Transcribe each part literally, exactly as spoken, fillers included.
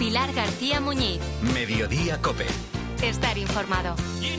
Pilar García Muñiz. Mediodía COPE. Estar informado.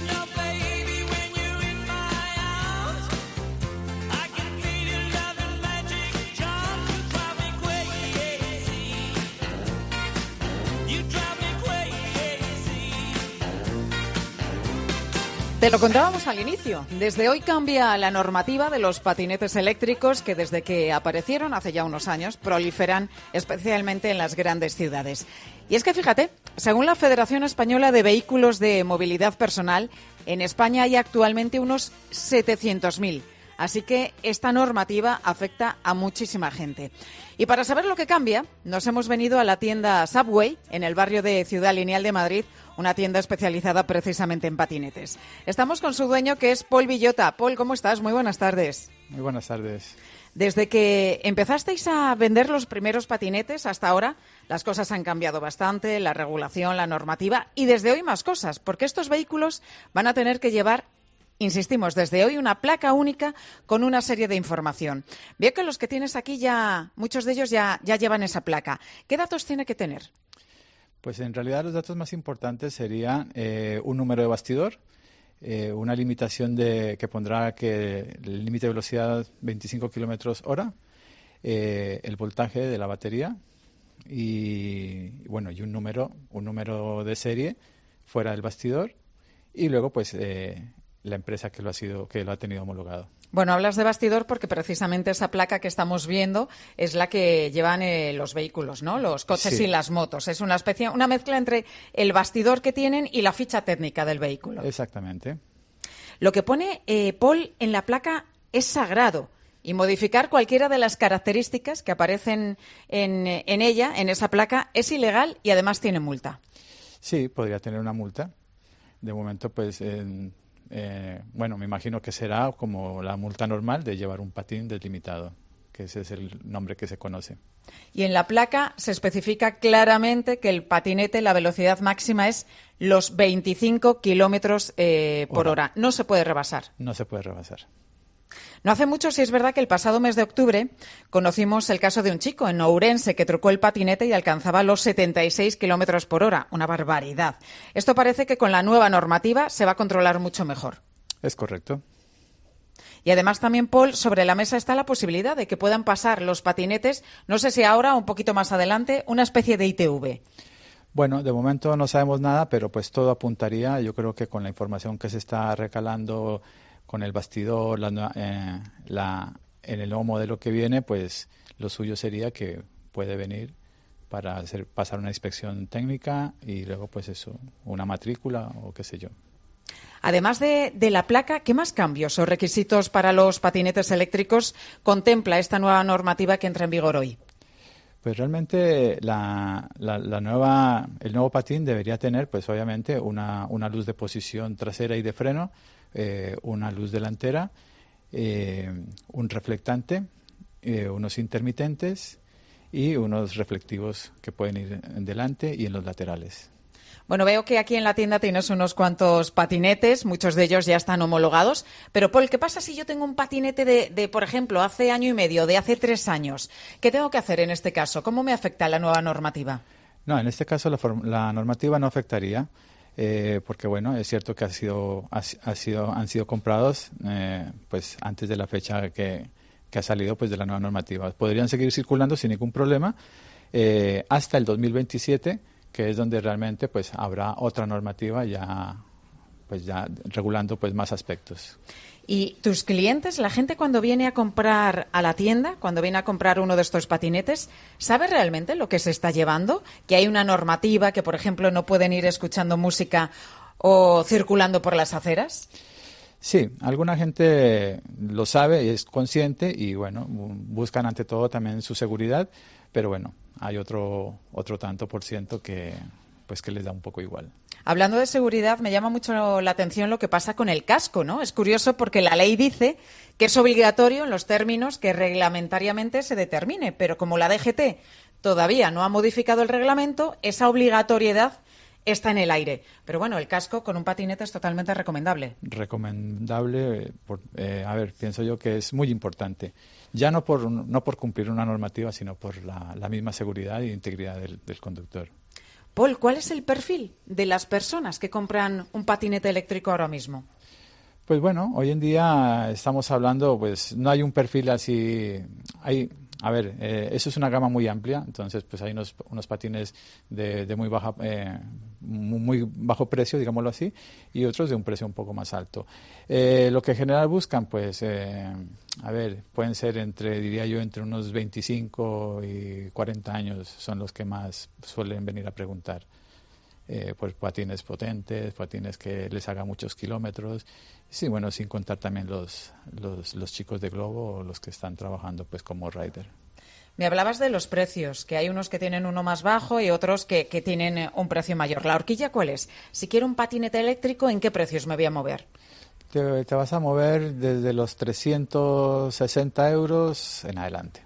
Te lo contábamos al inicio. Desde hoy cambia la normativa de los patinetes eléctricos que desde que aparecieron hace ya unos años proliferan especialmente en las grandes ciudades. Y es que fíjate, según la Federación Española de Vehículos de Movilidad Personal, en España hay actualmente unos setecientos mil. Así que esta normativa afecta a muchísima gente. Y para saber lo que cambia, nos hemos venido a la tienda Subway, en el barrio de Ciudad Lineal de Madrid, una tienda especializada precisamente en patinetes. Estamos con su dueño, que es Pol Villota. Pol, ¿cómo estás? Muy buenas tardes. Muy buenas tardes. Desde que empezasteis a vender los primeros patinetes hasta ahora, las cosas han cambiado bastante, la regulación, la normativa y desde hoy más cosas, porque estos vehículos van a tener que llevar, insistimos, desde hoy una placa única con una serie de información. Veo que los que tienes aquí ya, muchos de ellos ya, ya llevan esa placa. ¿Qué datos tiene que tener? Pues en realidad los datos más importantes serían eh, un número de bastidor, eh, una limitación de que pondrá que el límite de velocidad veinticinco kilómetros hora, eh, el voltaje de la batería y bueno y un número un número de serie fuera del bastidor y luego pues eh, la empresa que lo ha sido que lo ha tenido homologado. Bueno, hablas de bastidor porque precisamente esa placa que estamos viendo es la que llevan eh, los vehículos, ¿no? Los coches Sí. y las motos. Es una especie, una mezcla entre el bastidor que tienen y la ficha técnica del vehículo. Exactamente. Lo que pone eh, Pol en la placa es sagrado y modificar cualquiera de las características que aparecen en, en ella, en esa placa, es ilegal y además tiene multa. Sí, podría tener una multa. De momento, pues, en, eh, bueno, me imagino que será como la multa normal de llevar un patín deslimitado, que ese es el nombre que se conoce. Y en la placa se especifica claramente que el patinete, la velocidad máxima es los veinticinco kilómetros eh, por hora. No se puede rebasar. No se puede rebasar. No hace mucho, sí es verdad que el pasado mes de octubre conocimos el caso de un chico en Ourense que trucó el patinete y alcanzaba los setenta y seis kilómetros por hora. Una barbaridad. Esto parece que con la nueva normativa se va a controlar mucho mejor. Es correcto. Y además también, Pol, sobre la mesa está la posibilidad de que puedan pasar los patinetes, no sé si ahora o un poquito más adelante, una especie de I T V. Bueno, de momento no sabemos nada, pero pues todo apuntaría, yo creo que con la información que se está recalando con el bastidor, la, eh, la, en el nuevo modelo que viene, pues lo suyo sería que puede venir para hacer, pasar una inspección técnica y luego pues eso, una matrícula o qué sé yo. Además de, de la placa, ¿qué más cambios o requisitos para los patinetes eléctricos contempla esta nueva normativa que entra en vigor hoy? Pues realmente la, la, la nueva, el nuevo patín debería tener, pues obviamente, una, una luz de posición trasera y de freno, eh, una luz delantera, eh, un reflectante, eh, unos intermitentes y unos reflectivos que pueden ir en delante y en los laterales. Bueno, veo que aquí en la tienda tienes unos cuantos patinetes, muchos de ellos ya están homologados. Pero, Pol, ¿qué pasa si yo tengo un patinete de, de, por ejemplo, hace año y medio, de hace tres años? ¿Qué tengo que hacer en este caso? ¿Cómo me afecta la nueva normativa? No, en este caso la, la normativa no afectaría, eh, porque, bueno, es cierto que ha sido, ha, ha sido, han sido comprados eh, pues antes de la fecha que, que ha salido pues de la nueva normativa. Podrían seguir circulando sin ningún problema eh, hasta el dos mil veintisiete, que es donde realmente pues habrá otra normativa ya pues ya regulando pues más aspectos. ¿Y tus clientes, la gente cuando viene a comprar a la tienda, cuando viene a comprar uno de estos patinetes, sabe realmente lo que se está llevando? ¿Que hay una normativa, que por ejemplo no pueden ir escuchando música o circulando por las aceras? Sí, alguna gente lo sabe y es consciente y bueno, buscan ante todo también su seguridad, pero bueno, hay otro otro tanto por ciento que pues que les da un poco igual. Hablando de seguridad, me llama mucho la atención lo que pasa con el casco, ¿no? Es curioso porque la ley dice que es obligatorio en los términos que reglamentariamente se determine, pero como la D G T todavía no ha modificado el reglamento, esa obligatoriedad está en el aire. Pero bueno, el casco con un patinete es totalmente recomendable. Recomendable, por, eh, a ver, pienso yo que es muy importante. Ya no por, no por cumplir una normativa, sino por la, la misma seguridad e integridad del, del conductor. Paul, ¿cuál es el perfil de las personas que compran un patinete eléctrico ahora mismo? Pues bueno, hoy en día estamos hablando, pues no hay un perfil así, hay, a ver, eh, eso es una gama muy amplia, entonces pues hay unos, unos patines de, de muy baja, eh, muy, muy bajo precio, digámoslo así, y otros de un precio un poco más alto. Eh, lo que en general buscan, pues, eh, a ver, pueden ser entre, diría yo, entre unos veinticinco y cuarenta años son los que más suelen venir a preguntar. Eh, pues patines potentes, patines que les haga muchos kilómetros, sí, bueno, sin contar también los, los, los chicos de globo o los que están trabajando pues como rider. Me hablabas de los precios, que hay unos que tienen uno más bajo y otros que, que tienen un precio mayor. ¿La horquilla cuál es? Si quiero un patinete eléctrico, ¿en qué precios me voy a mover? Te, te vas a mover desde los trescientos sesenta euros en adelante.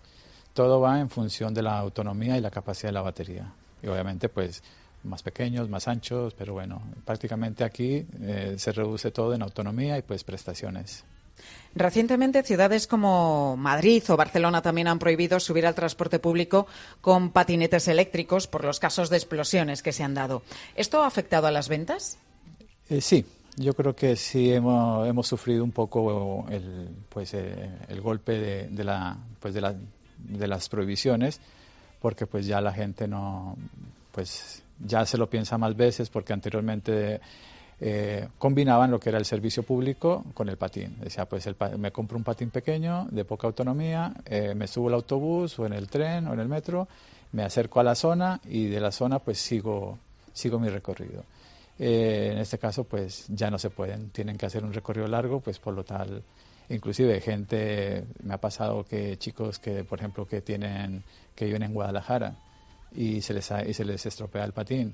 Todo va en función de la autonomía y la capacidad de la batería. Y obviamente pues más pequeños, más anchos, pero bueno, prácticamente aquí eh, se reduce todo en autonomía y pues prestaciones. Recientemente, ciudades como Madrid o Barcelona también han prohibido subir al transporte público con patinetes eléctricos por los casos de explosiones que se han dado. ¿Esto ha afectado a las ventas? Eh, sí, yo creo que sí hemos, hemos sufrido un poco el, pues, eh, el golpe de, de, la, pues de, la, de las prohibiciones, porque pues ya la gente no, pues ya se lo piensa más veces, porque anteriormente eh, combinaban lo que era el servicio público con el patín. Decía, pues el, me compro un patín pequeño, de poca autonomía, eh, me subo al autobús o en el tren o en el metro, me acerco a la zona y de la zona pues sigo, sigo mi recorrido. Eh, en este caso pues ya no se pueden, tienen que hacer un recorrido largo, pues por lo tal, inclusive gente, me ha pasado que chicos que por ejemplo que tienen, que viven en Guadalajara y se les ha, y se les estropea el patín,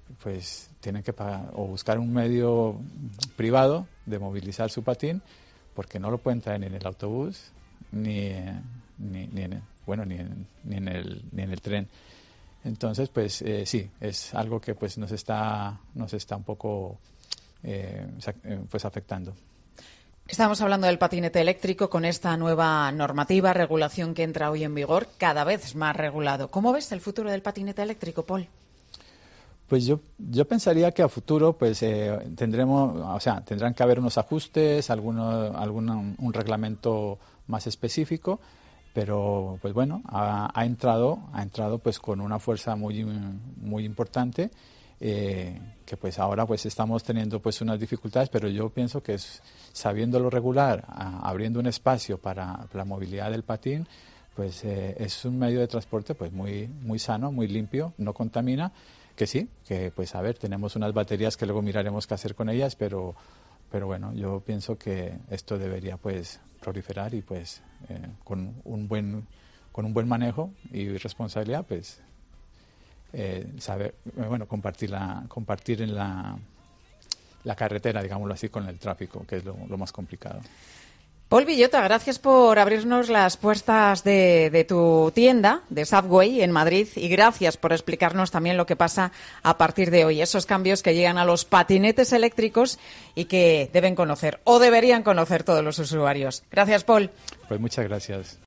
pues tienen que pagar o buscar un medio privado de movilizar su patín, porque no lo pueden traer ni en el autobús ni, ni, ni en, bueno ni en, ni en el ni en el tren. Entonces pues eh, sí, es algo que pues nos está nos está un poco eh, pues afectando. Estamos hablando del patinete eléctrico con esta nueva normativa, regulación que entra hoy en vigor, cada vez más regulado. ¿Cómo ves el futuro del patinete eléctrico, Paul? Pues yo, yo pensaría que a futuro pues eh, tendremos, o sea, tendrán que haber unos ajustes, alguno, alguna, un reglamento más específico, pero pues bueno, ha, ha entrado, ha entrado pues con una fuerza muy, muy importante. Eh, que pues ahora pues estamos teniendo pues unas dificultades, pero yo pienso que es, sabiéndolo regular, a, abriendo un espacio para la movilidad del patín, pues eh, es un medio de transporte pues muy muy sano, muy limpio, no contamina, que sí, que pues a ver, tenemos unas baterías que luego miraremos qué hacer con ellas, pero pero bueno, yo pienso que esto debería pues proliferar y pues eh, con un buen con un buen manejo y responsabilidad pues Eh, saber, bueno, compartir la, compartir en la, la carretera, digámoslo así, con el tráfico, que es lo, lo más complicado. Paul Villota, gracias por abrirnos las puertas de, de tu tienda, de Subway, en Madrid, y gracias por explicarnos también lo que pasa a partir de hoy, esos cambios que llegan a los patinetes eléctricos y que deben conocer, o deberían conocer todos los usuarios. Gracias, Paul. Pues muchas gracias.